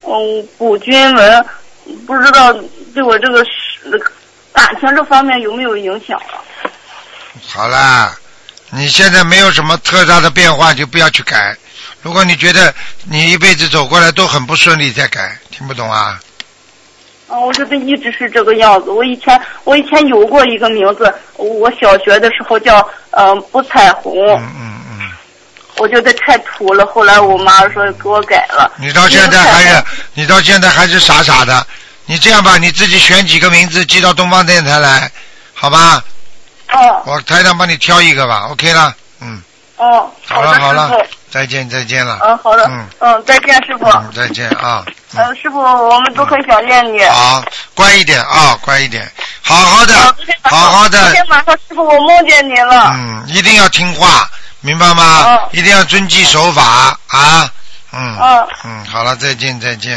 古军文，不知道对我这个感情这方面有没有影响啊？ 好啦，你现在没有什么特大的变化，就不要去改。如果你觉得你一辈子走过来都很不顺利，再改。听不懂啊？ 我觉得一直是这个样子。我以前有过一个名字，我小学的时候叫不彩虹。我觉得太土了，后来我妈说给我改了。 你到现在还是傻傻的。你这样吧，你自己选几个名字寄到东方电台来，好吧？我台长帮你挑一个吧 ，OK 了。好了，再见了。 好的。再见，师傅。 再见啊。 师傅，我们都很想念你。 好，乖一点啊，乖一点，好好的。昨天晚上师傅我梦见您了。 一定要听话，明白吗？一定要遵纪守法啊。好了，再见。